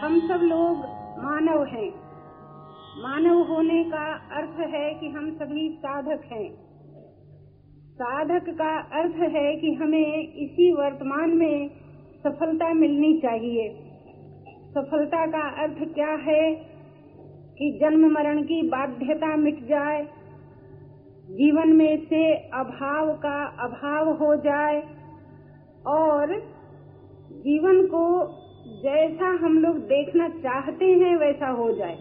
हम सब लोग मानव हैं। मानव होने का अर्थ है कि हम सभी साधक हैं। साधक का अर्थ है कि हमें इसी वर्तमान में सफलता मिलनी चाहिए। सफलता का अर्थ क्या है कि जन्म मरण की बाध्यता मिट जाए, जीवन में से अभाव का अभाव हो जाए और जीवन को जैसा हम लोग देखना चाहते हैं वैसा हो जाए।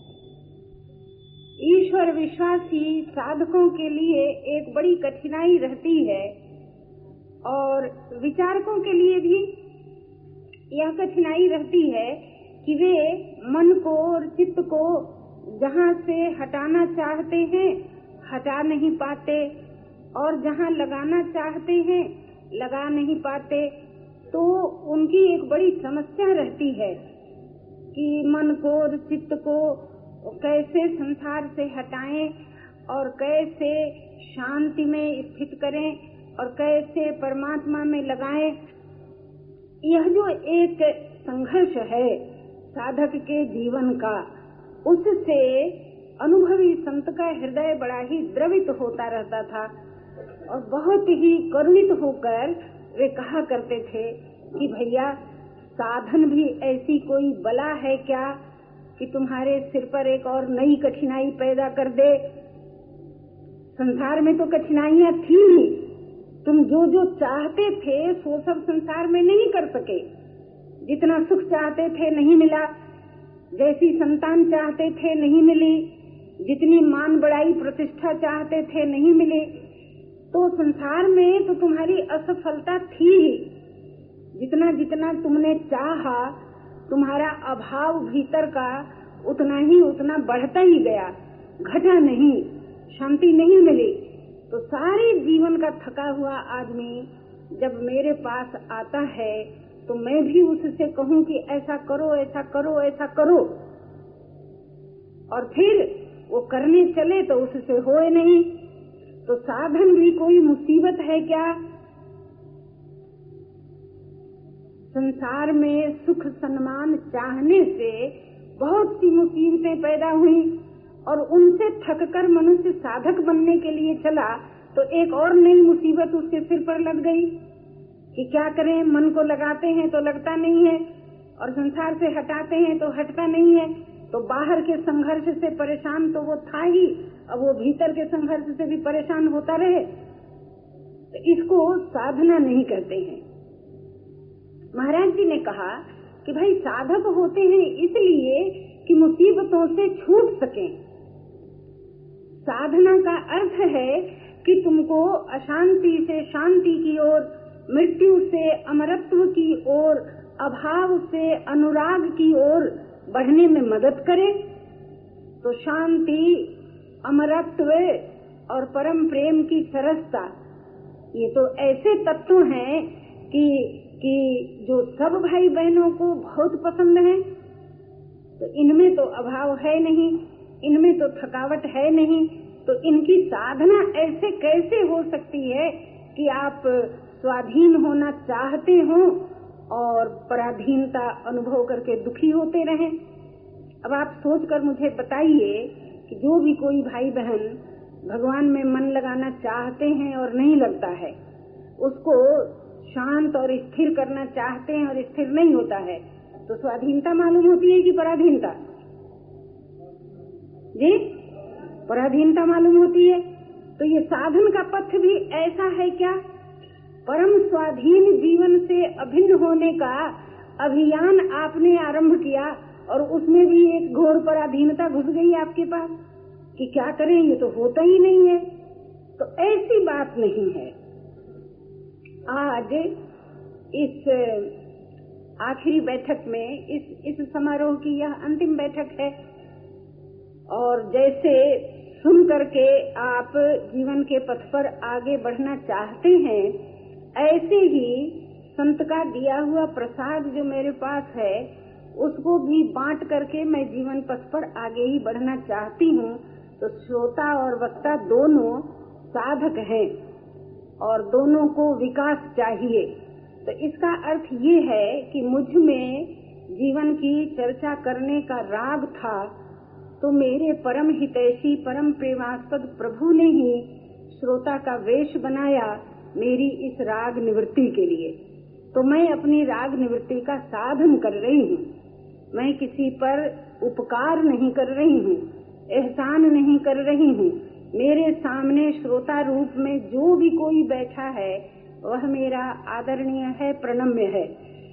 ईश्वर विश्वासी साधकों के लिए एक बड़ी कठिनाई रहती है और विचारकों के लिए भी यह कठिनाई रहती है कि वे मन को और चित्त को जहाँ से हटाना चाहते हैं हटा नहीं पाते और जहाँ लगाना चाहते हैं लगा नहीं पाते। तो उनकी एक बड़ी समस्या रहती है कि मन को और चित्त को कैसे संसार से हटाएं और कैसे शांति में स्थित करें और कैसे परमात्मा में लगाएं। यह जो एक संघर्ष है साधक के जीवन का, उससे अनुभवी संत का हृदय बड़ा ही द्रवित होता रहता था और बहुत ही करुणित होकर वे कहा करते थे कि भैया साधन भी ऐसी कोई बला है क्या कि तुम्हारे सिर पर एक और नई कठिनाई पैदा कर दे। संसार में तो कठिनाइयाँ थी ही, तुम जो जो चाहते थे वो सब संसार में नहीं कर सके। जितना सुख चाहते थे नहीं मिला, जैसी संतान चाहते थे नहीं मिली, जितनी मान बड़ाई प्रतिष्ठा चाहते थे नहीं मिली। तो संसार में तो तुम्हारी असफलता थी ही। जितना जितना तुमने चाहा तुम्हारा अभाव भीतर का उतना बढ़ता ही गया, घटा नहीं, शांति नहीं मिली। तो सारे जीवन का थका हुआ आदमी जब मेरे पास आता है तो मैं भी उससे कहूँ कि ऐसा करो ऐसा करो ऐसा करो, और फिर वो करने चले तो उससे होए नहीं। तो साधन भी कोई मुसीबत है क्या? संसार में सुख सम्मान चाहने से बहुत सी मुसीबतें पैदा हुई और उनसे थककर मनुष्य साधक बनने के लिए चला तो एक और नई मुसीबत उसके सिर पर लग गई कि क्या करें, मन को लगाते हैं तो लगता नहीं है और संसार से हटाते हैं तो हटता नहीं है। तो बाहर के संघर्ष से परेशान तो वो था ही, अब वो भीतर के संघर्ष से भी परेशान होता रहे। तो इसको साधना नहीं करते हैं। महाराज जी ने कहा कि भाई साधक होते हैं इसलिए कि मुसीबतों से छूट सकें। साधना का अर्थ है कि तुमको अशांति से शांति की ओर, मृत्यु से अमरत्व की ओर, अभाव से अनुराग की ओर बढ़ने में मदद करे। तो शांति, अमरत्व और परम प्रेम की सरसता, ये तो ऐसे तत्व हैं कि जो सब भाई बहनों को बहुत पसंद है। तो इनमें तो अभाव है नहीं, इनमें तो थकावट है नहीं। तो इनकी साधना ऐसे कैसे हो सकती है कि आप स्वाधीन होना चाहते हो और पराधीनता अनुभव करके दुखी होते रहें। अब आप सोचकर मुझे बताइए कि जो भी कोई भाई बहन भगवान में मन लगाना चाहते हैं और नहीं लगता है, उसको शांत और स्थिर करना चाहते हैं और स्थिर नहीं होता है, तो स्वाधीनता मालूम होती है कि पराधीनता? जी, पराधीनता मालूम होती है। तो ये साधन का पथ भी ऐसा है क्या? परम स्वाधीन जीवन से अभिन्न होने का अभियान आपने आरंभ किया और उसमें भी एक घोर पराधीनता घुस गई आपके पास कि क्या करें, ये तो होता ही नहीं है। तो ऐसी बात नहीं है। आज इस आखिरी बैठक में, इस समारोह की यह अंतिम बैठक है और जैसे सुन करके आप जीवन के पथ पर आगे बढ़ना चाहते हैं, ऐसे ही संत का दिया हुआ प्रसाद जो मेरे पास है उसको भी बांट करके मैं जीवन पथ पर आगे ही बढ़ना चाहती हूँ। तो श्रोता और वक्ता दोनों साधक हैं और दोनों को विकास चाहिए। तो इसका अर्थ ये है कि मुझ में जीवन जीवन की चर्चा करने का राग था, तो मेरे परम हितैषी परम प्रेमास्पद प्रभु ने ही श्रोता का वेश बनाया मेरी इस राग निवृत्ति के लिए। तो मैं अपनी राग निवृत्ति का साधन कर रही हूँ। मैं किसी पर उपकार नहीं कर रही हूँ, एहसान नहीं कर रही हूँ। मेरे सामने श्रोता रूप में जो भी कोई बैठा है वह मेरा आदरणीय है, प्रणम्य है।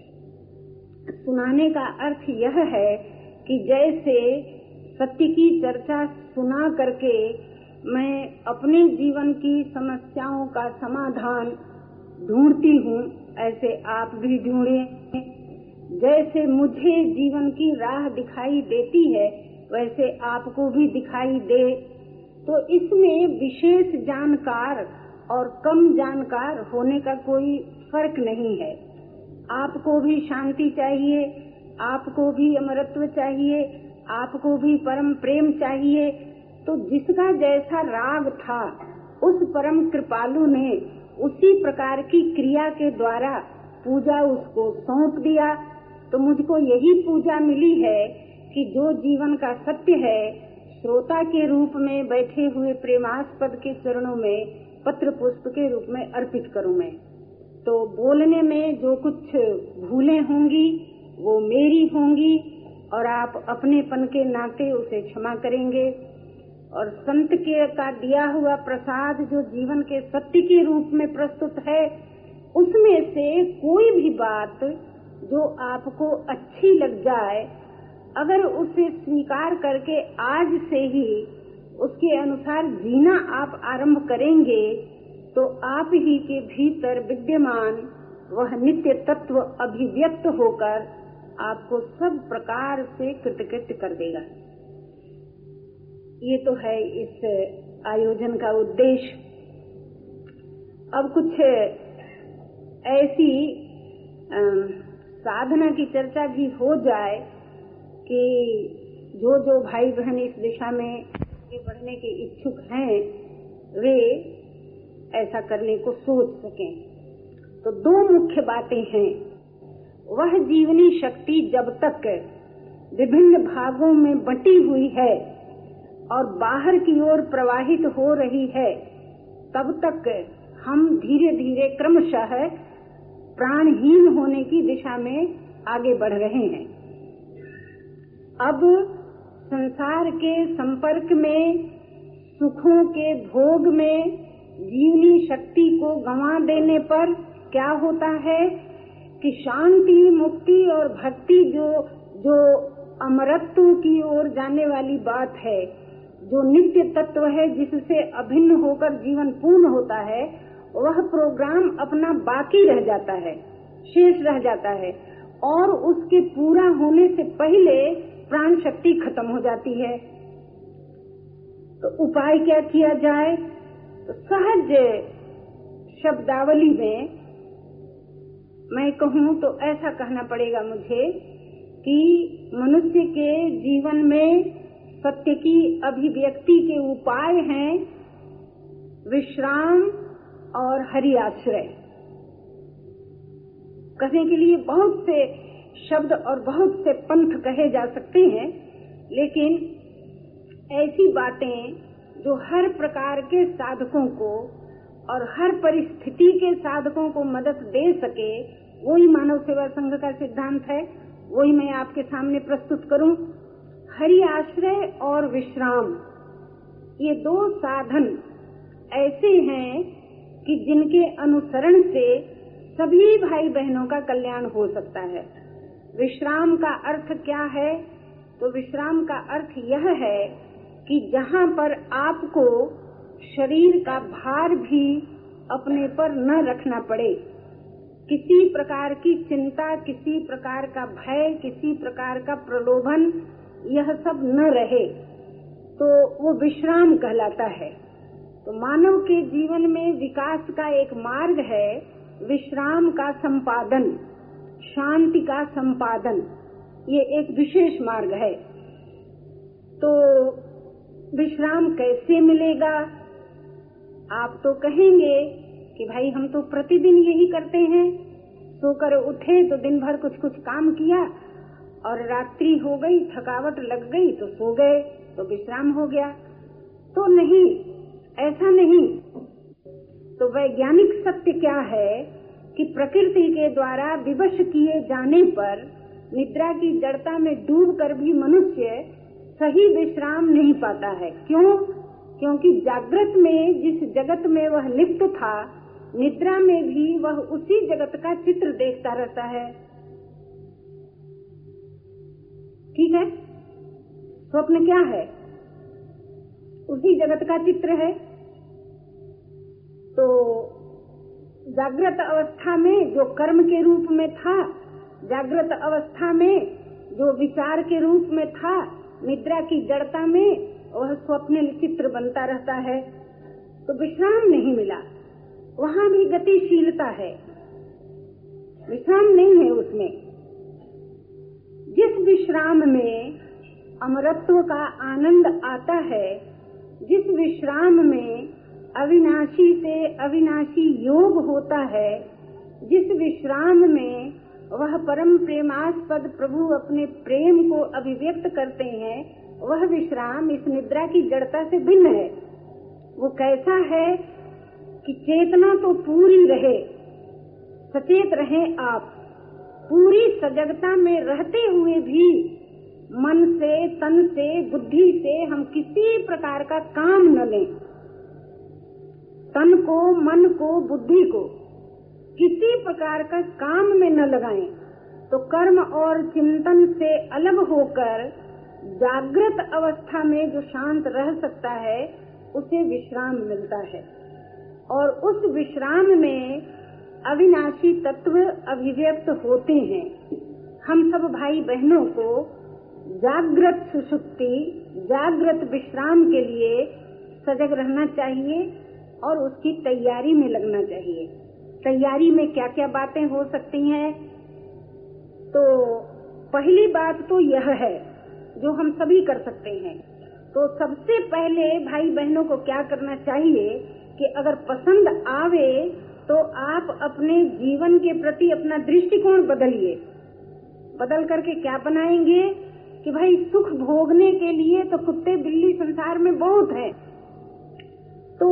सुनाने का अर्थ यह है कि जैसे सत्य की चर्चा सुना करके मैं अपने जीवन की समस्याओं का समाधान ढूंढती हूँ, ऐसे आप भी ढूंढें। जैसे मुझे जीवन की राह दिखाई देती है वैसे आपको भी दिखाई दे। तो इसमें विशेष जानकार और कम जानकार होने का कोई फर्क नहीं है। आपको भी शांति चाहिए, आपको भी अमरत्व चाहिए, आपको भी परम प्रेम चाहिए। तो जिसका जैसा राग था उस परम कृपालु ने उसी प्रकार की क्रिया के द्वारा पूजा उसको सौंप दिया। तो मुझको यही पूजा मिली है कि जो जीवन का सत्य है श्रोता के रूप में बैठे हुए प्रेमास्पद के चरणों में पत्र पुष्प के रूप में अर्पित करूं मैं। तो बोलने में जो कुछ भूलें होंगी वो मेरी होंगी और आप अपनेपन के नाते उसे क्षमा करेंगे। और संत के का दिया हुआ प्रसाद जो जीवन के सत्य के रूप में प्रस्तुत है, उसमें से कोई भी बात जो आपको अच्छी लग जाए, अगर उसे स्वीकार करके आज से ही उसके अनुसार जीना आप आरंभ करेंगे तो आप ही के भीतर विद्यमान वह नित्य तत्व अभिव्यक्त होकर आपको सब प्रकार से कृतकृत्य कर देगा। ये तो है इस आयोजन का उद्देश्य। अब कुछ ऐसी साधना की चर्चा भी हो जाए कि जो भाई बहन इस दिशा में आगे बढ़ने के इच्छुक हैं वे ऐसा करने को सोच सकें। तो दो मुख्य बातें हैं। वह जीवनी शक्ति जब तक विभिन्न भागों में बंटी हुई है और बाहर की ओर प्रवाहित हो रही है, तब तक हम धीरे धीरे क्रमशः प्राणहीन होने की दिशा में आगे बढ़ रहे हैं। अब संसार के संपर्क में, सुखों के भोग में जीवनी शक्ति को गंवा देने पर क्या होता है कि शांति, मुक्ति और भक्ति जो अमरत्व की ओर जाने वाली बात है, जो नित्य तत्व है, जिससे अभिन्न होकर जीवन पूर्ण होता है, वह प्रोग्राम अपना बाकी रह जाता है, शेष रह जाता है और उसके पूरा होने से पहले प्राण शक्ति खत्म हो जाती है। तो उपाय क्या किया जाए? तो सहज शब्दावली में मैं कहूँ तो ऐसा कहना पड़ेगा मुझे कि मनुष्य के जीवन में सत्य की अभिव्यक्ति के उपाय हैं विश्राम और हरि आश्रय। कहने के लिए बहुत से शब्द और बहुत से पंथ कहे जा सकते हैं, लेकिन ऐसी बातें जो हर प्रकार के साधकों को और हर परिस्थिति के साधकों को मदद दे सके, वही मानव सेवा संघ का सिद्धांत है, वही मैं आपके सामने प्रस्तुत करूं। हरि आश्रय और विश्राम, ये दो साधन ऐसे हैं कि जिनके अनुसरण से सभी भाई बहनों का कल्याण हो सकता है। विश्राम का अर्थ क्या है? तो विश्राम का अर्थ यह है कि जहाँ पर आपको शरीर का भार भी अपने पर न रखना पड़े, किसी प्रकार की चिंता, किसी प्रकार का भय, किसी प्रकार का प्रलोभन, यह सब न रहे, तो वो विश्राम कहलाता है। तो मानव के जीवन में विकास का एक मार्ग है विश्राम का संपादन, शांति का संपादन, ये एक विशेष मार्ग है। तो विश्राम कैसे मिलेगा? आप तो कहेंगे कि भाई हम तो प्रतिदिन यही करते हैं, सोकर उठे तो दिन भर कुछ कुछ काम किया और रात्रि हो गई, थकावट लग गई तो सो गए, तो विश्राम हो गया। तो नहीं, ऐसा नहीं। तो वैज्ञानिक सत्य क्या है कि प्रकृति के द्वारा विवश किए जाने पर निद्रा की जड़ता में डूबकर भी मनुष्य सही विश्राम नहीं पाता है। क्यों? क्योंकि जागृत में जिस जगत में वह लिप्त था, निद्रा में भी वह उसी जगत का चित्र देखता रहता है। ठीक है? स्वप्न क्या है? उसी जगत का चित्र है। तो जागृत अवस्था में जो कर्म के रूप में था, जागृत अवस्था में जो विचार के रूप में था, निद्रा की जड़ता में वह स्वप्न चित्र बनता रहता है। तो विश्राम नहीं मिला। वहाँ भी गतिशीलता है, विश्राम नहीं है उसमें। जिस विश्राम में अमरत्व का आनंद आता है, जिस विश्राम में अविनाशी से अविनाशी योग होता है, जिस विश्राम में वह परम प्रेमास्पद प्रभु अपने प्रेम को अभिव्यक्त करते हैं, वह विश्राम इस निद्रा की जड़ता से भिन्न है। वो कैसा है कि चेतना तो पूरी रहे, सचेत रहें आप, पूरी सजगता में रहते हुए भी मन से, तन से, बुद्धि से हम किसी प्रकार का काम न लें। तन को, मन को, बुद्धि को किसी प्रकार का काम में न लगाएं। तो कर्म और चिंतन से अलग होकर जागृत अवस्था में जो शांत रह सकता है, उसे विश्राम मिलता है। और उस विश्राम में अविनाशी तत्व अभिव्यक्त होते हैं। हम सब भाई बहनों को जागृत सुषुप्ति, जागृत विश्राम के लिए सजग रहना चाहिए और उसकी तैयारी में लगना चाहिए। तैयारी में क्या क्या बातें हो सकती हैं? तो पहली बात तो यह है जो हम सभी कर सकते हैं। तो सबसे पहले भाई बहनों को क्या करना चाहिए कि अगर पसंद आवे तो आप अपने जीवन के प्रति अपना दृष्टिकोण बदलिए। बदल करके क्या बनाएंगे कि भाई सुख भोगने के लिए तो कुत्ते बिल्ली संसार में बहुत है, तो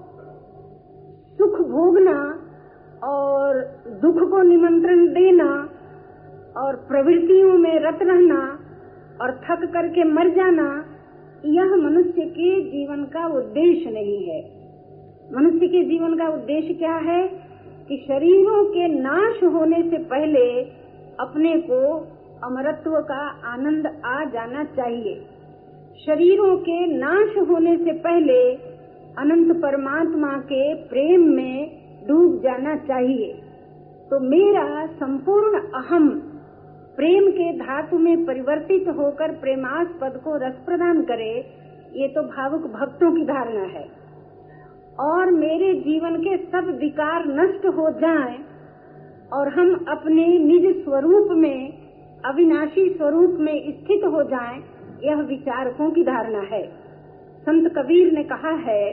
सुख भोगना और दुख को निमंत्रण देना और प्रवृत्तियों में रत रहना और थक करके मर जाना, यह मनुष्य के जीवन का उद्देश्य नहीं है। मनुष्य के जीवन का उद्देश्य क्या है कि शरीरों के नाश होने से पहले अपने को अमरत्व का आनंद आ जाना चाहिए। शरीरों के नाश होने से पहले अनंत परमात्मा के प्रेम में डूब जाना चाहिए। तो मेरा संपूर्ण अहम प्रेम के धातु में परिवर्तित होकर प्रेमास्पद को रस प्रदान करे, ये तो भावुक भक्तों की धारणा है। और मेरे जीवन के सब विकार नष्ट हो जाएं और हम अपने निज स्वरूप में, अविनाशी स्वरूप में स्थित हो जाएं, यह विचारकों की धारणा है। संत कबीर ने कहा है,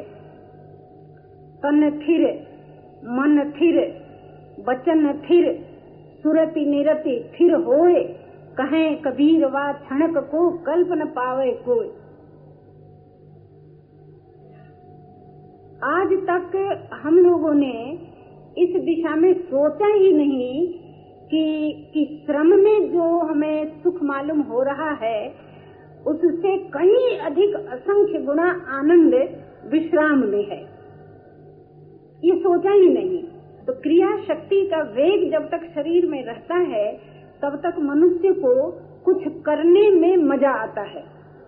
तन थिर, मन थिर, बचन थिर, सुरति निरति थिर होए, कहें कबीर वा क्षणक को कल्प न पावे कोई। आज तक हम लोगों ने इस दिशा में सोचा ही नहीं कि श्रम में जो हमें सुख मालूम हो रहा है, उससे कहीं अधिक असंख्य गुना आनंद विश्राम में है। ये सोचा ही नहीं। तो क्रिया शक्ति का वेग जब तक शरीर में रहता है, तब तक मनुष्य को कुछ करने में मजा आता है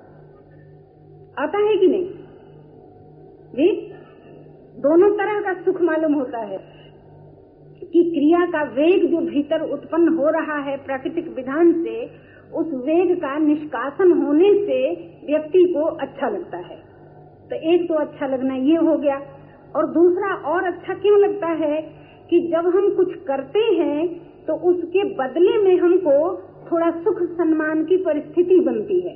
कि नहीं जी? दोनों तरह का सुख मालूम होता है कि क्रिया का वेग जो भीतर उत्पन्न हो रहा है प्राकृतिक विधान से, उस वेग का निष्कासन होने से व्यक्ति को अच्छा लगता है। तो एक तो अच्छा लगना ये हो गया, और दूसरा और अच्छा क्यों लगता है कि जब हम कुछ करते हैं तो उसके बदले में हमको थोड़ा सुख सम्मान की परिस्थिति बनती है।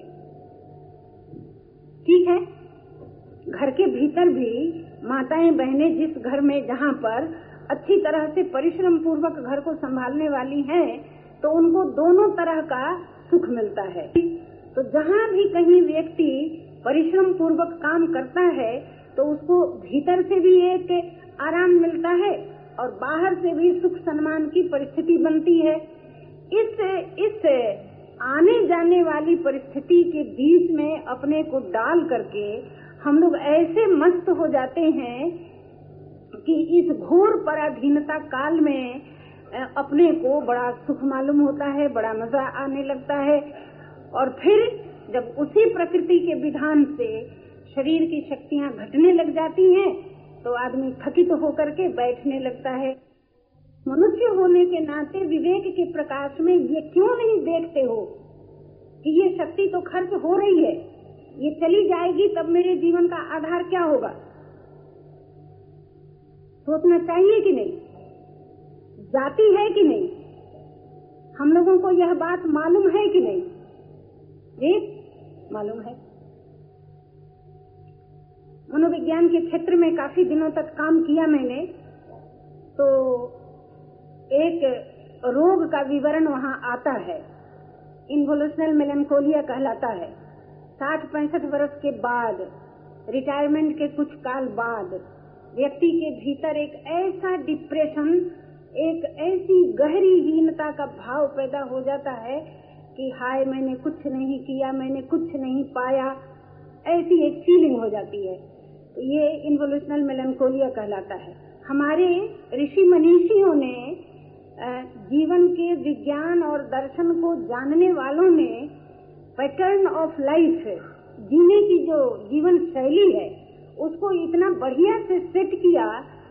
ठीक है, घर के भीतर भी माताएं बहनें जिस घर में जहाँ पर अच्छी तरह से परिश्रम पूर्वक घर को संभालने वाली हैं, तो उनको दोनों तरह का सुख मिलता है। तो जहाँ भी कहीं व्यक्ति परिश्रम पूर्वक काम करता है तो उसको भीतर से भी एक आराम मिलता है और बाहर से भी सुख सम्मान की परिस्थिति बनती है। इस आने जाने वाली परिस्थिति के बीच में अपने को डाल करके हम लोग ऐसे मस्त हो जाते हैं कि इस घोर पराधीनता काल में अपने को बड़ा सुख मालूम होता है, बड़ा मजा आने लगता है। और फिर जब उसी प्रकृति के विधान से शरीर की शक्तियां घटने लग जाती हैं तो आदमी थकित होकर के बैठने लगता है। मनुष्य होने के नाते विवेक के प्रकाश में ये क्यों नहीं देखते हो कि ये शक्ति तो खर्च हो रही है, ये चली जाएगी तब मेरे जीवन का आधार क्या होगा? सोचना चाहिए कि नहीं? जाती है कि नहीं? हम लोगों को यह बात मालूम है कि नहीं? जी मालूम है। मनोविज्ञान के क्षेत्र में काफी दिनों तक काम किया मैंने, तो एक रोग का विवरण वहाँ आता है, इन्वोल्यूशनल मेलैंकोलिया कहलाता है। 60-65 वर्ष के बाद, रिटायरमेंट के कुछ काल बाद व्यक्ति के भीतर एक ऐसा डिप्रेशन, एक ऐसी गहरी हीनता का भाव पैदा हो जाता है कि हाय मैंने कुछ नहीं किया, मैंने कुछ नहीं पाया, ऐसी एक फीलिंग हो जाती है। तो ये इन्वोल्यूशनल मेलैंकोलिया कहलाता है। हमारे ऋषि मनीषियों ने, जीवन के विज्ञान और दर्शन को जानने वालों ने पैटर्न ऑफ लाइफ, जीने की जो जीवन शैली है उसको इतना बढ़िया से सेट किया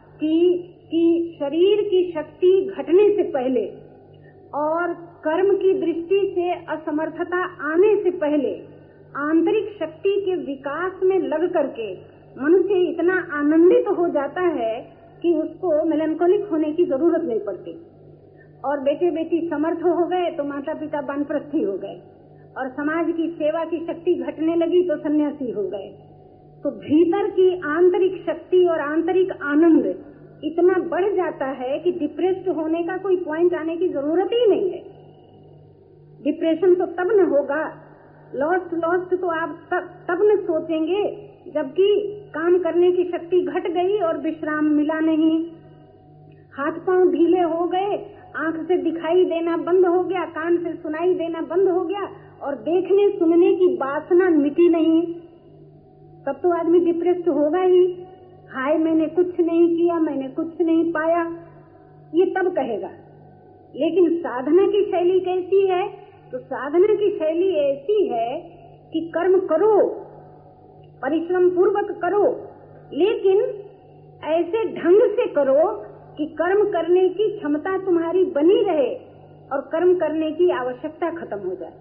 कि शरीर की शक्ति घटने से पहले और कर्म की दृष्टि से असमर्थता आने से पहले आंतरिक शक्ति के विकास में लग करके मनुष्य इतना आनंदित हो जाता है कि उसको मेलैंकोलिक होने की जरूरत नहीं पड़ती। और बेटे बेटी समर्थ हो गए तो माता पिता वानप्रस्थी हो गए, और समाज की सेवा की शक्ति घटने लगी तो सन्यासी हो गए। तो भीतर की आंतरिक शक्ति और आंतरिक आनंद इतना बढ़ जाता है कि डिप्रेस्ड होने का कोई पॉइंट आने की जरूरत ही नहीं है। डिप्रेशन तो तब न होगा, लॉस्ट तो आप तब न सोचेंगे जबकि काम करने की शक्ति घट गई और विश्राम मिला नहीं, हाथ पांव ढीले हो गए, आंख से दिखाई देना बंद हो गया, कान से सुनाई देना बंद हो गया और देखने सुनने की वासना मिटी नहीं, तब तो आदमी डिप्रेस्ड होगा ही। हाय मैंने कुछ नहीं किया, मैंने कुछ नहीं पाया, ये तब कहेगा। लेकिन साधना की शैली कैसी है? तो साधना की शैली ऐसी है कि कर्म करो, परिश्रम पूर्वक करो, लेकिन ऐसे ढंग से करो कि कर्म करने की क्षमता तुम्हारी बनी रहे और कर्म करने की आवश्यकता खत्म हो जाए।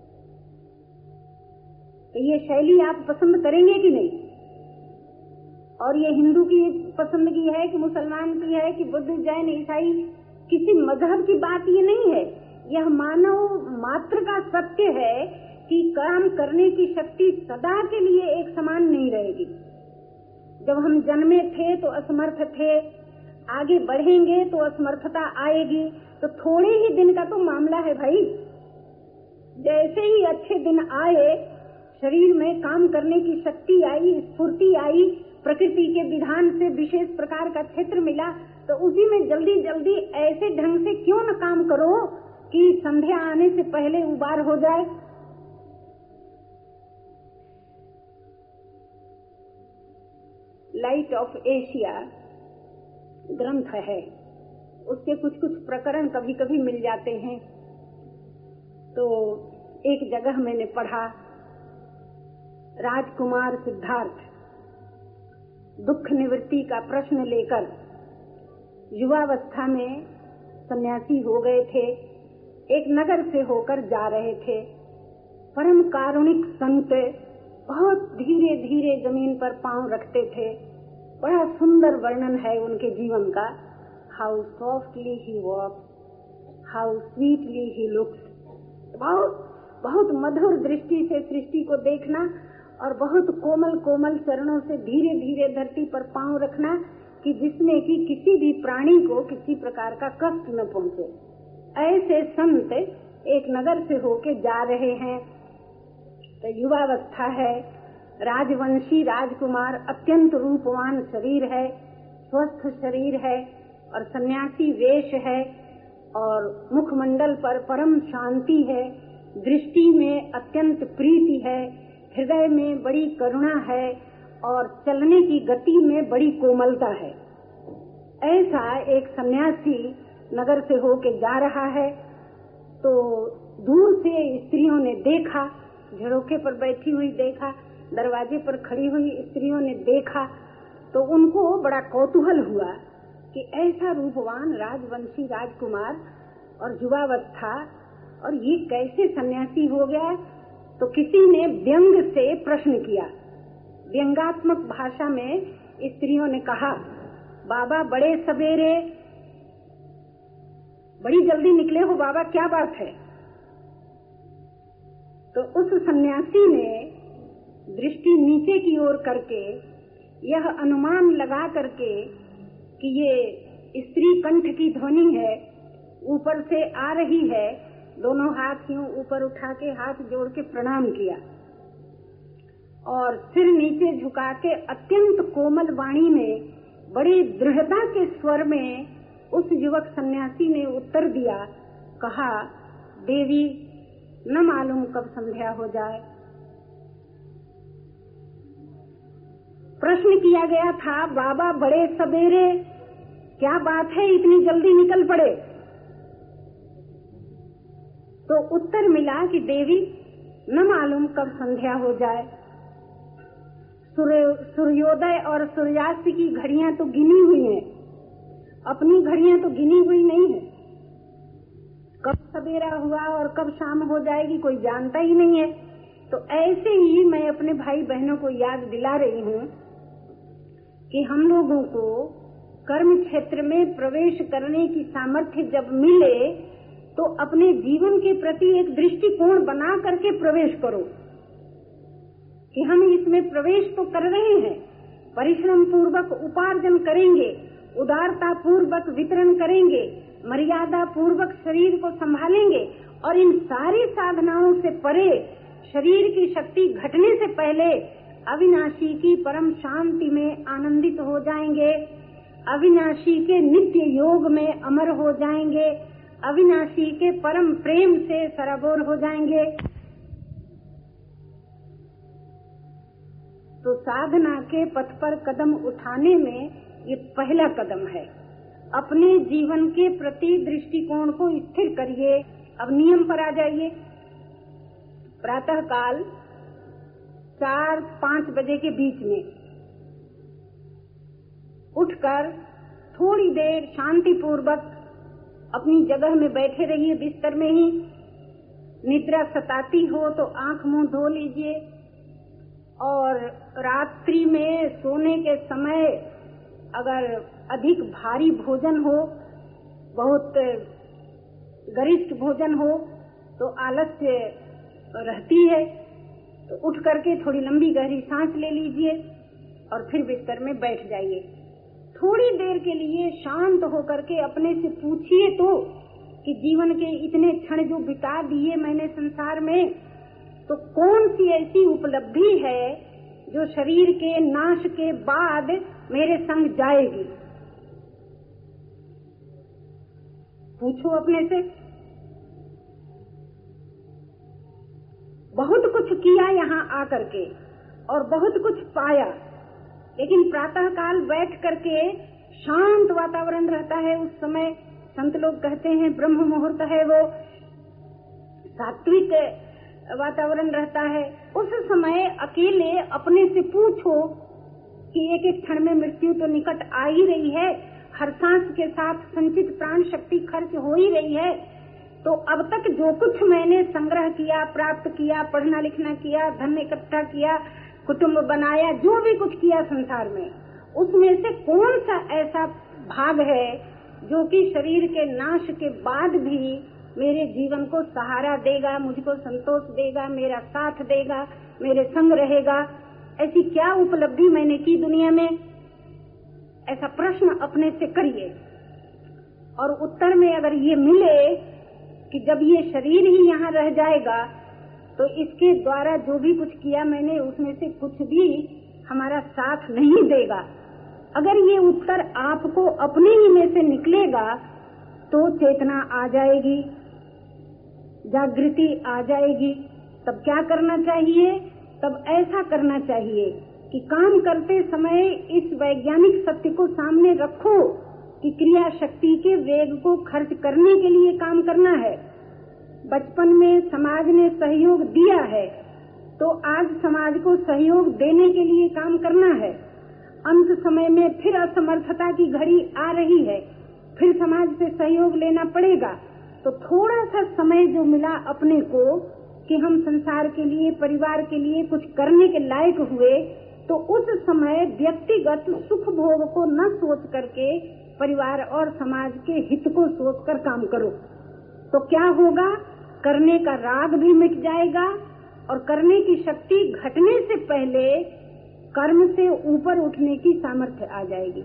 तो ये शैली आप पसंद करेंगे कि नहीं? और ये हिंदू की पसंदगी है कि मुसलमान की है कि बुद्ध जैन ईसाई, किसी मजहब की बात ये नहीं है। यह मानव मात्र का सत्य है कि काम करने की शक्ति सदा के लिए एक समान नहीं रहेगी। जब हम जन्मे थे तो असमर्थ थे, आगे बढ़ेंगे तो असमर्थता आएगी। तो थोड़े ही दिन का तो मामला है भाई। जैसे ही अच्छे दिन आए, शरीर में काम करने की शक्ति आई, स्फूर्ति आई, प्रकृति के विधान से विशेष प्रकार का क्षेत्र मिला, तो उसी में जल्दी जल्दी ऐसे ढंग से क्यों न काम करो कि संध्या आने से पहले उबार हो जाए। लाइट ऑफ एशिया ग्रंथ है, उसके कुछ कुछ प्रकरण कभी कभी मिल जाते हैं। तो एक जगह मैंने पढ़ा, राजकुमार सिद्धार्थ दुख निवृत्ति का प्रश्न लेकर युवावस्था में सन्यासी हो गए थे, एक नगर से होकर जा रहे थे। परम कारुणिक संत बहुत धीरे धीरे जमीन पर पांव रखते थे। बड़ा सुंदर वर्णन है उनके जीवन का। How softly he walks, how sweetly he looks. बहुत मधुर दृष्टि से सृष्टि को देखना और बहुत कोमल कोमल चरणों से धीरे धीरे धरती पर पांव रखना कि जिसमें कि किसी भी प्राणी को किसी प्रकार का कष्ट न पहुंचे। ऐसे संत एक नगर से होके जा रहे हैं। तो युवावस्था है, राजवंशी राजकुमार, अत्यंत रूपवान शरीर है, स्वस्थ शरीर है और सन्यासी वेश है और मुखमंडल पर परम शांति है, दृष्टि में अत्यंत प्रीति है, हृदय में बड़ी करुणा है और चलने की गति में बड़ी कोमलता है। ऐसा एक सन्यासी नगर से होके जा रहा है। तो दूर से स्त्रियों ने देखा, झरोखे पर बैठी हुई देखा, दरवाजे पर खड़ी हुई स्त्रियों ने देखा, तो उनको बड़ा कौतूहल हुआ कि ऐसा रूपवान राजवंशी राजकुमार और युवावस्था, और ये कैसे सन्यासी हो गया। तो किसी ने व्यंग से प्रश्न किया, व्यंगात्मक भाषा में स्त्रियों ने कहा, बाबा बड़े सवेरे बड़ी जल्दी निकले हो बाबा, क्या बात है। तो उस सन्यासी ने दृष्टि नीचे की ओर करके यह अनुमान लगा करके कि ये स्त्री कंठ की ध्वनि है, ऊपर से आ रही है, दोनों हाथ यूं ऊपर उठा के हाथ जोड़ के प्रणाम किया और सिर नीचे झुका के अत्यंत कोमल वाणी में बड़ी दृढ़ता के स्वर में उस युवक सन्यासी ने उत्तर दिया, कहा, देवी न मालूम कब संध्या हो जाए। प्रश्न किया गया था, बाबा बड़े सवेरे क्या बात है, इतनी जल्दी निकल पड़े। तो उत्तर मिला कि देवी न मालूम कब संध्या हो जाए। सूर्योदय और सूर्यास्त की घड़ियां तो गिनी हुई हैं, अपनी घड़ियां तो गिनी हुई नहीं है। कब सवेरा हुआ और कब शाम हो जाएगी कोई जानता ही नहीं है। तो ऐसे ही मैं अपने भाई बहनों को याद दिला रही हूँ कि हम लोगों को कर्म क्षेत्र में प्रवेश करने की सामर्थ्य जब मिले तो अपने जीवन के प्रति एक दृष्टिकोण बना करके प्रवेश करो कि हम इसमें प्रवेश तो कर रहे हैं, परिश्रम पूर्वक उपार्जन करेंगे, उदारता पूर्वक वितरण करेंगे, मर्यादा पूर्वक शरीर को संभालेंगे और इन सारी साधनाओं से परे शरीर की शक्ति घटने से पहले अविनाशी की परम शांति में आनंदित हो जाएंगे, अविनाशी के नित्य योग में अमर हो जाएंगे, अविनाशी के परम प्रेम से सराबोर हो जाएंगे। तो साधना के पथ पर कदम उठाने में ये पहला कदम है। अपने जीवन के प्रति दृष्टिकोण को स्थिर करिए। अब नियम पर आ जाइए। प्रातः काल 4-5 बजे के बीच में उठकर थोड़ी देर शांति पूर्वक अपनी जगह में बैठे रहिए, बिस्तर में ही। निद्रा सताती हो तो आंख मुंह धो लीजिए और रात्रि में सोने के समय अगर अधिक भारी भोजन हो, बहुत गरिष्ठ भोजन हो तो आलस्य रहती है, तो उठ करके थोड़ी लंबी गहरी सांस ले लीजिए और फिर बिस्तर में बैठ जाइए। थोड़ी देर के लिए शांत होकर के अपने से पूछिए तो कि जीवन के इतने क्षण जो बिता दिए मैंने संसार में, तो कौन सी ऐसी उपलब्धि है जो शरीर के नाश के बाद मेरे संग जाएगी। पूछो अपने से। बहुत कुछ किया यहाँ आकर के और बहुत कुछ पाया, लेकिन प्रातः काल बैठ करके शांत वातावरण रहता है। उस समय संत लोग कहते हैं ब्रह्म मुहूर्त है, वो सात्विक वातावरण रहता है। उस समय अकेले अपने से पूछो कि एक एक क्षण में मृत्यु तो निकट आ ही रही है, हर सांस के साथ संचित प्राण शक्ति खर्च हो ही रही है, तो अब तक जो कुछ मैंने संग्रह किया, प्राप्त किया, पढ़ना लिखना किया, धन इकट्ठा किया, कुटुंब बनाया, जो भी कुछ किया संसार में, उसमें से कौन सा ऐसा भाग है जो कि शरीर के नाश के बाद भी मेरे जीवन को सहारा देगा, मुझको संतोष देगा, मेरा साथ देगा, मेरे संग रहेगा। ऐसी क्या उपलब्धि मैंने की दुनिया में, ऐसा प्रश्न अपने से करिए। और उत्तर में अगर ये मिले कि जब ये शरीर ही यहाँ रह जाएगा तो इसके द्वारा जो भी कुछ किया मैंने उसमें से कुछ भी हमारा साथ नहीं देगा। अगर ये उत्तर आपको अपने ही में से निकलेगा तो चेतना आ जाएगी, जागृति आ जाएगी। तब क्या करना चाहिए? तब ऐसा करना चाहिए कि काम करते समय इस वैज्ञानिक सत्य को सामने रखो कि क्रिया शक्ति के वेग को खर्च करने के लिए काम करना है। बचपन में समाज ने सहयोग दिया है तो आज समाज को सहयोग देने के लिए काम करना है। अंत समय में फिर असमर्थता की घड़ी आ रही है, फिर समाज से सहयोग लेना पड़ेगा। तो थोड़ा सा समय जो मिला अपने को कि हम संसार के लिए, परिवार के लिए कुछ करने के लायक हुए, तो उस समय व्यक्तिगत सुख भोग को न सोच करके परिवार और समाज के हित को सोचकर काम करो। तो क्या होगा? करने का राग भी मिट जाएगा और करने की शक्ति घटने से पहले कर्म से ऊपर उठने की सामर्थ्य आ जाएगी।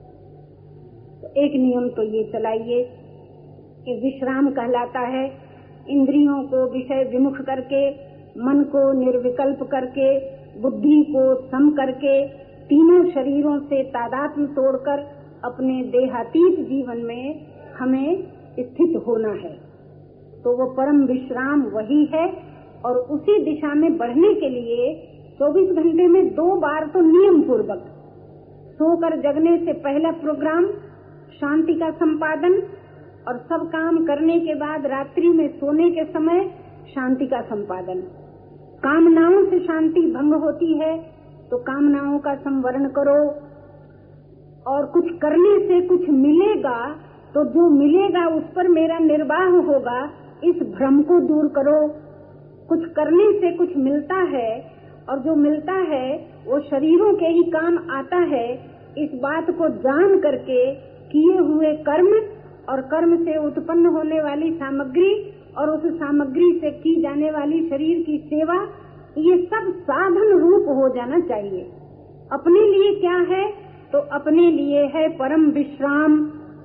तो एक नियम तो ये चलाइए कि विश्राम कहलाता है इंद्रियों को विषय विमुख करके, मन को निर्विकल्प करके, बुद्धि को सम करके, तीनों शरीरों से तादात्म्य तोड़कर अपने देहातीत जीवन में हमें स्थित होना है। तो वो परम विश्राम वही है और उसी दिशा में बढ़ने के लिए 24 घंटे में 2 बार तो नियम पूर्वक सोकर जगने से पहला प्रोग्राम शांति का संपादन, और सब काम करने के बाद रात्रि में सोने के समय शांति का संपादन। कामनाओं से शांति भंग होती है तो कामनाओं का संवरण करो, और कुछ करने से कुछ मिलेगा तो जो मिलेगा उस पर मेरा निर्वाह होगा, इस भ्रम को दूर करो। कुछ करने से कुछ मिलता है और जो मिलता है वो शरीरों के ही काम आता है, इस बात को जान करके किए हुए कर्म और कर्म से उत्पन्न होने वाली सामग्री और उस सामग्री से की जाने वाली शरीर की सेवा, ये सब साधन रूप हो जाना चाहिए। अपने लिए क्या है? तो अपने लिए है परम विश्राम,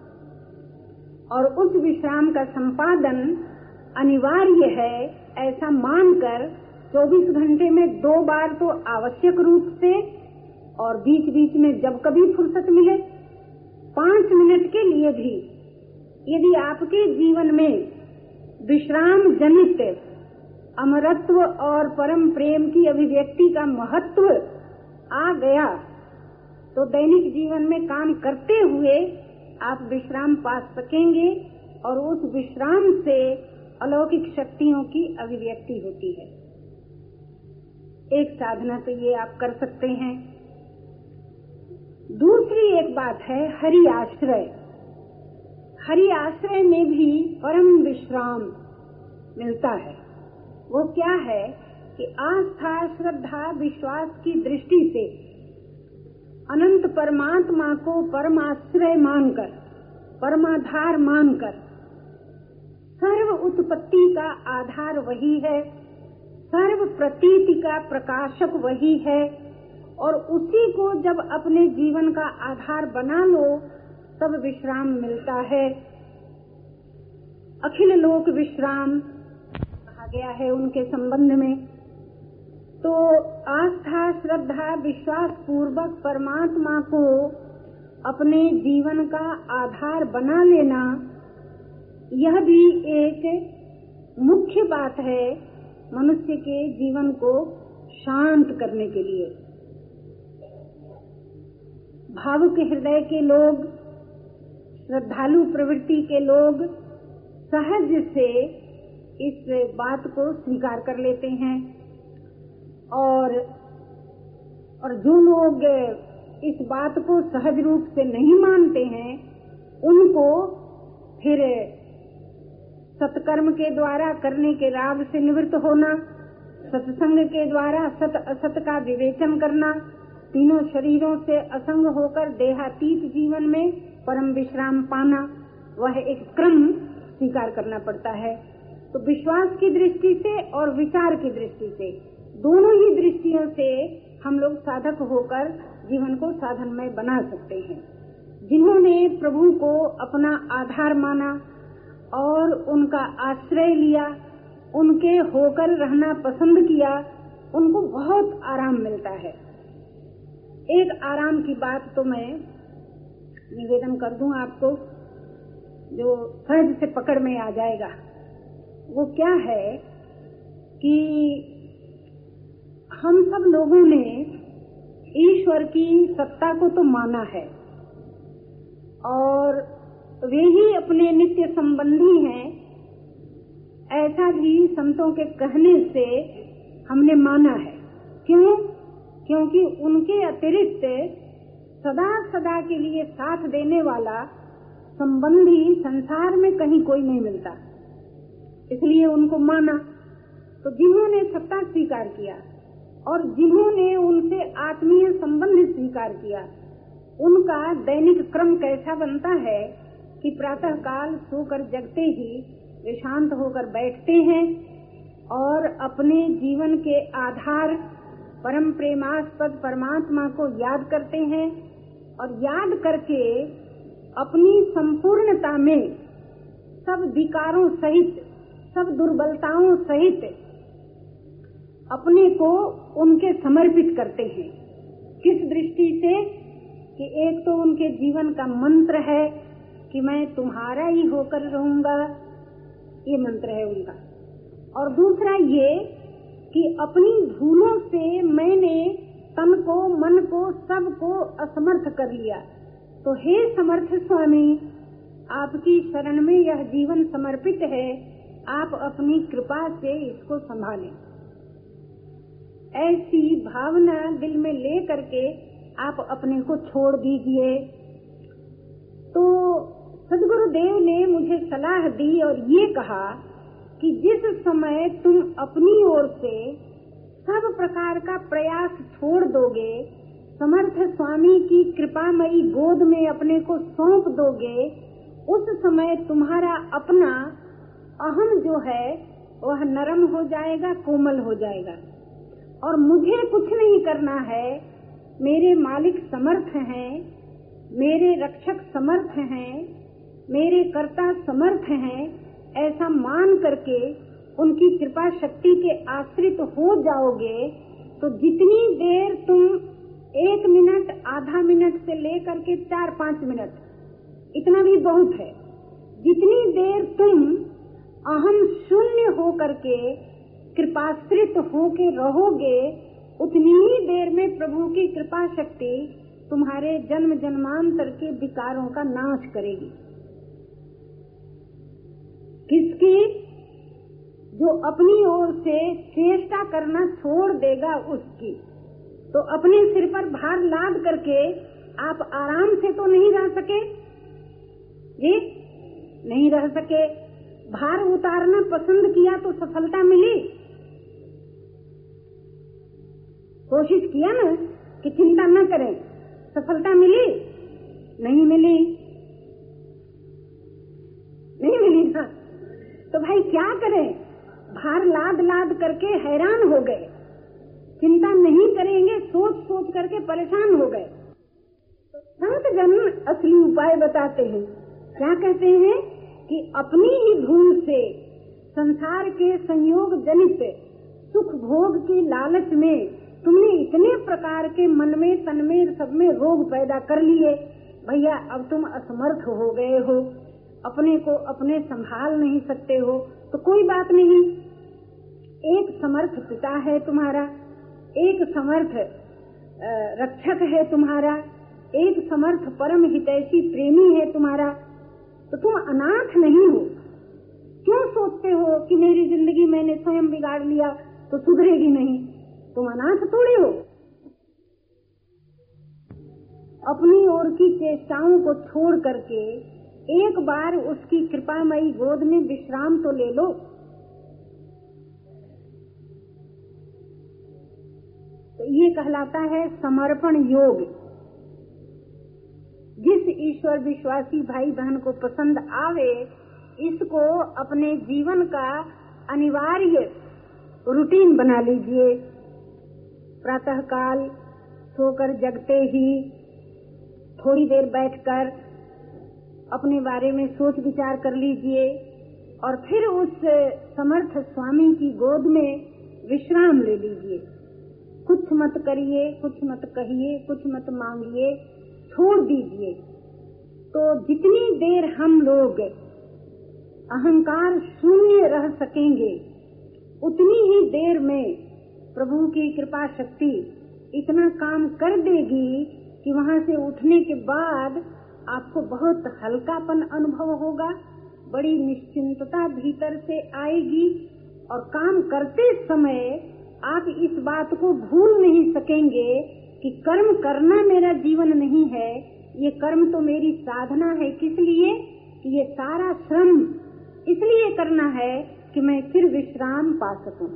और उस विश्राम का संपादन अनिवार्य है ऐसा मानकर 24 घंटे में 2 बार तो आवश्यक रूप से, और बीच बीच में जब कभी फुर्सत मिले 5 मिनट के लिए भी, यदि आपके जीवन में विश्राम जनित अमरत्व और परम प्रेम की अभिव्यक्ति का महत्व आ गया तो दैनिक जीवन में काम करते हुए आप विश्राम पा सकेंगे और उस विश्राम से अलौकिक शक्तियों की अभिव्यक्ति होती है। एक साधना तो ये आप कर सकते हैं। दूसरी एक बात है हरि आश्रय। हरि आश्रय में भी परम विश्राम मिलता है। वो क्या है कि आस्था, श्रद्धा, विश्वास की दृष्टि से अनंत परमात्मा को परमाश्रय मानकर, परमाधार मानकर, सर्व उत्पत्ति का आधार वही है, सर्व प्रतीति का प्रकाशक वही है, और उसी को जब अपने जीवन का आधार बना लो तब विश्राम मिलता है। अखिल लोक विश्राम कहा गया है उनके संबंध में। तो आस्था, श्रद्धा, विश्वास पूर्वक परमात्मा को अपने जीवन का आधार बना लेना, यह भी एक मुख्य बात है मनुष्य के जीवन को शांत करने के लिए। भावुक हृदय के लोग, श्रद्धालु प्रवृत्ति के लोग सहज से इस बात को स्वीकार कर लेते हैं, और जो लोग इस बात को सहज रूप से नहीं मानते हैं उनको फिर सत्कर्म के द्वारा करने के राग से निवृत्त होना, सत्संग के द्वारा सत असत का विवेचन करना, तीनों शरीरों से असंग होकर देहातीत जीवन में परम विश्राम पाना, वह एक क्रम स्वीकार करना पड़ता है। तो विश्वास की दृष्टि से और विचार की दृष्टि से, दोनों ही दृष्टियों से हम लोग साधक होकर जीवन को साधनमय बना सकते हैं। जिन्होंने प्रभु को अपना आधार माना और उनका आश्रय लिया, उनके होकर रहना पसंद किया, उनको बहुत आराम मिलता है। एक आराम की बात तो मैं निवेदन कर दूं आपको, जो सहज से पकड़ में आ जाएगा। वो क्या है कि हम सब लोगों ने ईश्वर की सत्ता को तो माना है और वे ही अपने नित्य संबंधी हैं, ऐसा भी संतों के कहने से हमने माना है। क्यों? क्योंकि उनके अतिरिक्त सदा सदा के लिए साथ देने वाला संबंधी संसार में कहीं कोई नहीं मिलता, इसलिए उनको माना। तो जिन्होंने सत्ता स्वीकार किया और जिन्होंने उनसे आत्मीय संबंध स्वीकार किया, उनका दैनिक क्रम कैसा बनता है कि प्रातः काल सोकर जगते ही वे शांत होकर बैठते हैं और अपने जीवन के आधार परम प्रेमास्पद परमात्मा को याद करते हैं और याद करके अपनी संपूर्णता में सब विकारों सहित, सब दुर्बलताओं सहित अपने को उनके समर्पित करते हैं। किस दृष्टि से? कि एक तो उनके जीवन का मंत्र है कि मैं तुम्हारा ही होकर रहूंगा, ये मंत्र है उनका। और दूसरा ये कि अपनी भूलों से मैंने तन को, मन को, सब को असमर्थ कर लिया, तो हे समर्थ स्वामी, आपकी शरण में यह जीवन समर्पित है, आप अपनी कृपा से इसको संभालें। ऐसी भावना दिल में ले करके आप अपने को छोड़ दीजिए। तो सद्गुरुदेव ने मुझे सलाह दी और ये कहा कि जिस समय तुम अपनी ओर से सब प्रकार का प्रयास छोड़ दोगे, समर्थ स्वामी की कृपामयी गोद में अपने को सौंप दोगे, उस समय तुम्हारा अपना अहम जो है वह नरम हो जाएगा, कोमल हो जाएगा और मुझे कुछ नहीं करना है, मेरे मालिक समर्थ हैं, मेरे रक्षक समर्थ हैं, मेरे कर्ता समर्थ हैं, ऐसा मान करके उनकी कृपा शक्ति के आश्रित हो जाओगे तो जितनी देर तुम 1 मिनट, आधा मिनट से लेकर के 4-5 मिनट, इतना भी बहुत है, जितनी देर तुम अहम शून्य हो करके कृपाश्रित होके रहोगे, उतनी ही देर में प्रभु की कृपा शक्ति तुम्हारे जन्म जन्मांतर के विकारों का नाश करेगी। किसकी? जो अपनी ओर से चेष्टा करना छोड़ देगा उसकी। तो अपने सिर पर भार लाद करके आप आराम से तो नहीं रह सके जी, नहीं रह सके। भार उतारना पसंद किया तो सफलता मिली? कोशिश किया ना कि चिंता न करें, सफलता मिली? नहीं मिली, नहीं मिली ना। तो भाई क्या करें? भार लाद लाद करके हैरान हो गए, चिंता नहीं करेंगे सोच सोच करके परेशान हो गए। तो संत जन असली उपाय बताते हैं। क्या कहते हैं कि अपनी ही भूल से संसार के संयोग जनित सुख भोग की लालच में तुमने इतने प्रकार के मन में, तन में, सब में रोग पैदा कर लिए। भैया अब तुम असमर्थ हो गए हो, अपने को अपने संभाल नहीं सकते हो, तो कोई बात नहीं। एक समर्थ पिता है तुम्हारा, एक समर्थ रक्षक है तुम्हारा, एक समर्थ परम हितैषी प्रेमी है तुम्हारा। तो तुम अनाथ नहीं हो। क्यों सोचते हो कि मेरी जिंदगी मैंने स्वयं बिगाड़ लिया तो सुधरेगी नहीं? तुम अनाथ थोड़ी हो। अपनी ओर की चेष्टाओं को छोड़ करके एक बार उसकी कृपामयी गोद में विश्राम तो ले लो। तो ये कहलाता है समर्पण योग। जिस ईश्वर विश्वासी भाई बहन को पसंद आवे, इसको अपने जीवन का अनिवार्य रूटीन बना लीजिए। प्रातः काल सोकर जगते ही थोड़ी देर बैठकर अपने बारे में सोच विचार कर लीजिए और फिर उस समर्थ स्वामी की गोद में विश्राम ले लीजिए। कुछ मत करिए, कुछ मत कहिए, कुछ मत मांगिए, छोड़ दीजिए। तो जितनी देर हम लोग अहंकार शून्य रह सकेंगे, उतनी ही देर में प्रभु की कृपा शक्ति इतना काम कर देगी कि वहाँ से उठने के बाद आपको बहुत हल्कापन अनुभव होगा, बड़ी निश्चिंतता भीतर से आएगी और काम करते समय आप इस बात को भूल नहीं सकेंगे कि कर्म करना मेरा जीवन नहीं है, ये कर्म तो मेरी साधना है। किस लिए? कि ये सारा श्रम इसलिए करना है कि मैं फिर विश्राम पा सकूं।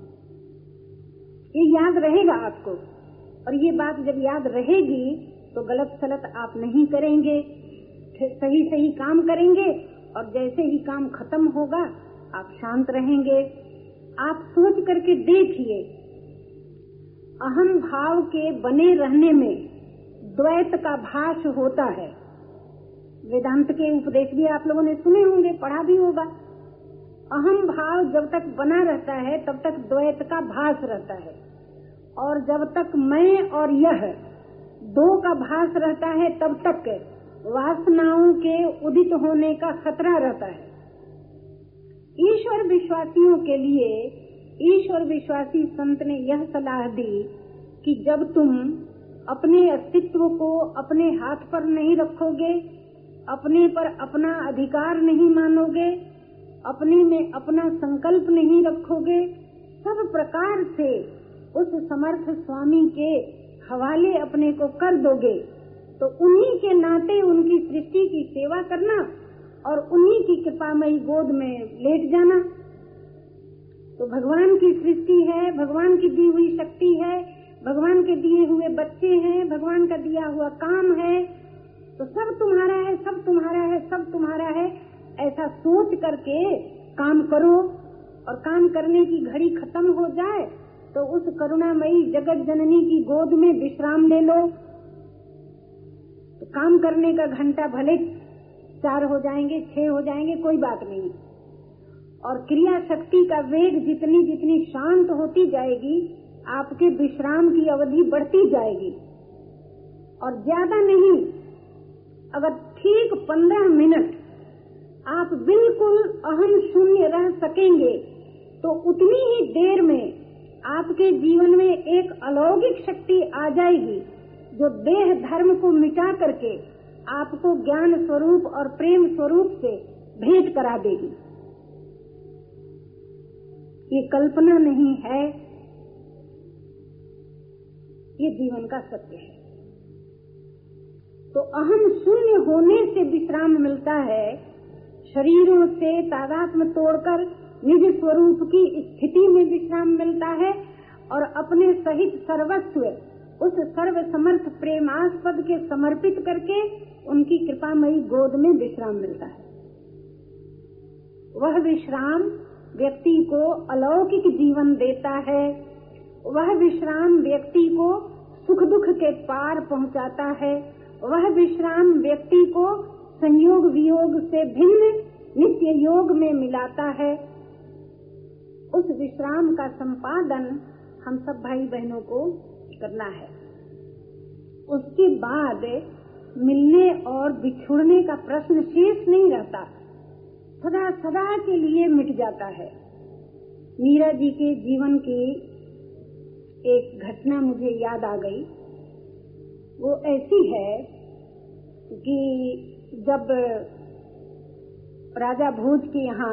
ये याद रहेगा आपको, और ये बात जब याद रहेगी तो गलत सलत आप नहीं करेंगे, सही सही काम करेंगे, और जैसे ही काम खत्म होगा आप शांत रहेंगे। आप सोच करके देखिए, अहम भाव के बने रहने में द्वैत का भास होता है। वेदांत के उपदेश भी आप लोगों ने सुने होंगे, पढ़ा भी होगा। अहम भाव जब तक बना रहता है तब तक द्वैत का भास रहता है, और जब तक मैं और यह दो का भास रहता है तब तक वासनाओं के उदित होने का खतरा रहता है। ईश्वर विश्वासियों के लिए ईश्वर विश्वासी संत ने यह सलाह दी कि जब तुम अपने अस्तित्व को अपने हाथ पर नहीं रखोगे, अपने पर अपना अधिकार नहीं मानोगे, अपने में अपना संकल्प नहीं रखोगे, सब प्रकार से उस समर्थ स्वामी के हवाले अपने को कर दोगे, तो उन्हीं के नाते उनकी सृष्टि की सेवा करना और उन्हीं की कृपामयी गोद में लेट जाना। तो भगवान की सृष्टि है, भगवान की दी हुई शक्ति है, भगवान के दिए हुए बच्चे हैं, भगवान का दिया हुआ काम है, तो सब तुम्हारा है, सब तुम्हारा है, सब तुम्हारा है, ऐसा सोच करके काम करो। और काम करने की घड़ी खत्म हो जाए तो उस करुणामयी जगत जननी की गोद में विश्राम ले लो। तो काम करने का घंटा भले 4 हो जाएंगे, 6 हो जाएंगे, कोई बात नहीं। और क्रिया शक्ति का वेग जितनी जितनी शांत होती जाएगी, आपके विश्राम की अवधि बढ़ती जाएगी। और ज्यादा नहीं, अगर ठीक 15 मिनट आप बिल्कुल अहम शून्य रह सकेंगे, तो उतनी ही देर में आपके जीवन में एक अलौकिक शक्ति आ जाएगी, जो देह धर्म को मिटा करके आपको ज्ञान स्वरूप और प्रेम स्वरूप से भेंट करा देगी। ये कल्पना नहीं है, ये जीवन का सत्य है। तो अहम शून्य होने से विश्राम मिलता है, शरीरों से तादात्म्य तोड़कर निज स्वरूप की स्थिति में विश्राम मिलता है, और अपने सहित सर्वस्व उस सर्व समर्थ प्रेमास्पद के समर्पित करके उनकी कृपामयी गोद में विश्राम मिलता है। वह विश्राम व्यक्ति को अलौकिक जीवन देता है, वह विश्राम व्यक्ति को सुख दुख के पार पहुंचाता है, वह विश्राम व्यक्ति को संयोग वियोग से भिन्न नित्य योग में मिलाता है। उस विश्राम का संपादन हम सब भाई बहनों को करना है। उसके बाद मिलने और बिछुड़ने का प्रश्न शेष नहीं रहता, सदा सदा के लिए मिट जाता है। मीरा जी के जीवन की एक घटना मुझे याद आ गई। वो ऐसी है कि जब राजा भोज के यहाँ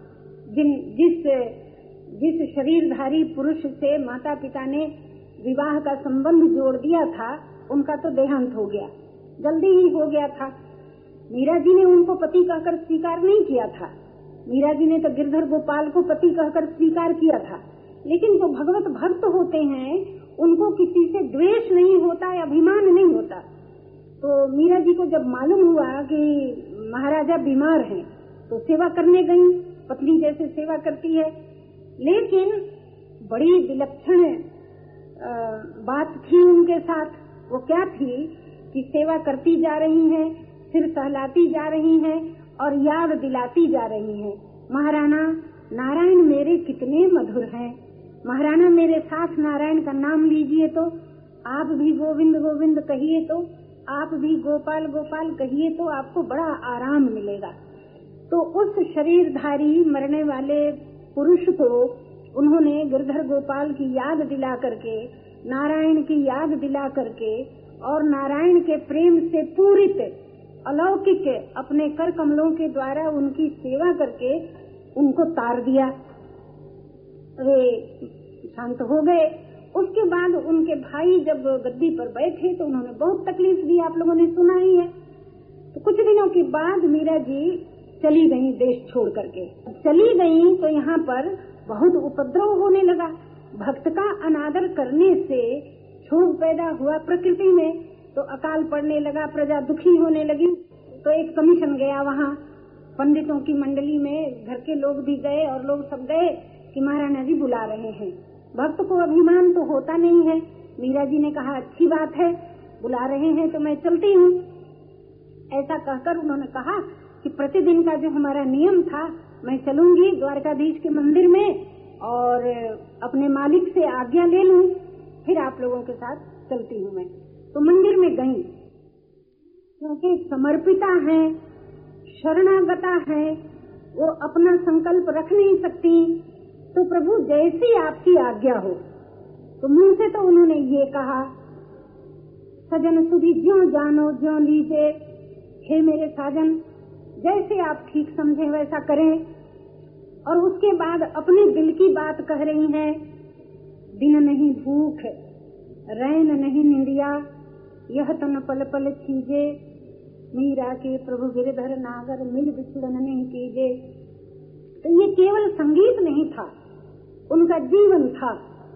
जिस शरीरधारी पुरुष से माता पिता ने विवाह का संबंध जोड़ दिया था, उनका तो देहांत हो गया, जल्दी ही हो गया था। मीरा जी ने उनको पति कहकर स्वीकार नहीं किया था। मीरा जी ने तो गिरधर गोपाल को पति कहकर स्वीकार किया था। लेकिन जो भगवत भक्त होते हैं, उनको किसी से द्वेष नहीं होता या अभिमान नहीं होता। तो मीरा जी को जब मालूम हुआ कि महाराजा बीमार हैं, तो सेवा करने गई, पत्नी जैसे सेवा करती है। लेकिन बड़ी विलक्षण बात थी उनके साथ। वो क्या थी कि सेवा करती जा रही हैं, सिर सहलाती जा रही हैं और याद दिलाती जा रही हैं महाराणा नारायण मेरे कितने मधुर हैं, महाराणा मेरे साथ नारायण का नाम लीजिए तो, आप भी गोविंद गोविंद कहिए तो, आप भी गोपाल गोपाल कहिए तो आपको बड़ा आराम मिलेगा। तो उस शरीरधारी मरने वाले पुरुष को उन्होंने गिरधर गोपाल की याद दिला करके, नारायण की याद दिला करके और नारायण के प्रेम से पूरित अलौकिक अपने कर कमलों के द्वारा उनकी सेवा करके उनको तार दिया। वे शांत हो गए। उसके बाद उनके भाई जब गद्दी पर बैठे तो उन्होंने बहुत तकलीफ दी, आप लोगों ने सुना ही है। तो कुछ दिनों के बाद मीरा जी चली गई देश छोड़ करके। चली गई तो यहाँ पर बहुत उपद्रव होने लगा। भक्त का अनादर करने से क्षोभ पैदा हुआ प्रकृति में, तो अकाल पड़ने लगा, प्रजा दुखी होने लगी। तो एक कमीशन गया वहाँ पंडितों की मंडली में, घर के लोग भी गए और लोग सब गए कि महाराणा जी बुला रहे हैं। भक्त को अभिमान तो होता नहीं है। मीरा जी ने कहा अच्छी बात है, बुला रहे हैं तो मैं चलती हूँ। ऐसा कहकर उन्होंने कहा कि प्रतिदिन का जो हमारा नियम था, मैं चलूंगी द्वारकाधीश के मंदिर में और अपने मालिक से आज्ञा ले लूं, फिर आप लोगों के साथ चलती हूँ मैं। तो मंदिर में गई, क्योंकि समर्पिता है, शरणागता है, वो अपना संकल्प रख नहीं सकती। तो प्रभु जैसी आपकी आज्ञा हो। तो मुंह से तो उन्होंने ये कहा, सजन सुधी ज्यों जानो ज्यों लीजिए, हे मेरे साजन जैसे आप ठीक समझे वैसा करें। और उसके बाद अपने दिल की बात कह रही हैं, दिन नहीं भूख, रैन नहीं निंदिया, यह तन पल पल छीजे, मीरा के प्रभु गिरधर नागर मिल बिछुड़न नहीं कीजे। तो ये केवल संगीत नहीं था, उनका जीवन था।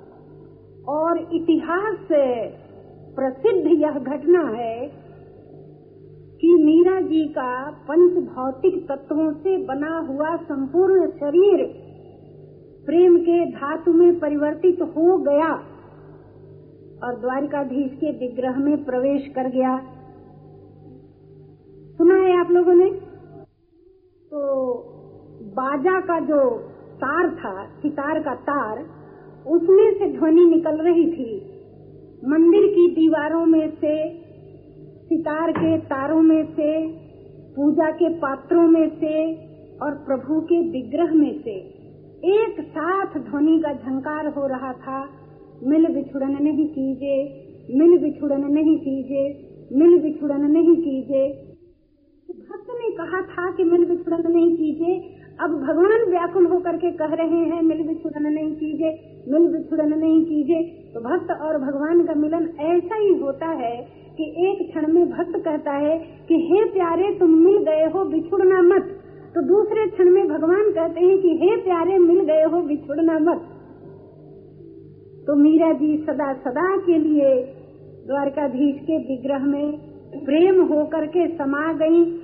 और इतिहास से प्रसिद्ध यह घटना है कि मीरा जी का पंच भौतिक तत्वों से बना हुआ संपूर्ण शरीर प्रेम के धातु में परिवर्तित हो गया और द्वारकाधीश के विग्रह में प्रवेश कर गया। सुना है आप लोगों ने? तो बाजा का जो तार था, सितार का तार, उसमें से ध्वनि निकल रही थी। मंदिर की दीवारों में से, सितार के तारों में से, पूजा के पात्रों में से और प्रभु के विग्रह में से एक साथ ध्वनि का झंकार हो रहा था, मिल बिछुड़न नहीं कीजे, मिल बिछुड़न नहीं कीजे, मिल बिछुड़न नहीं कीजे। भक्त ने कहा था कि मिल बिछुड़न नहीं कीजे, अब भगवान व्याकुल होकर के कह रहे हैं मिल बिछुड़न नहीं कीजे, मिल बिछुड़न नहीं कीजे। तो भक्त और भगवान का मिलन ऐसा ही होता है कि एक क्षण में भक्त कहता है कि हे प्यारे तुम मिल गए हो, बिछुड़ना मत। तो दूसरे क्षण में भगवान कहते हैं कि हे प्यारे मिल गए हो, बिछुड़ना मत। तो मीरा जी सदा सदा के लिए द्वारकाधीश के विग्रह में प्रेम होकर के समा गई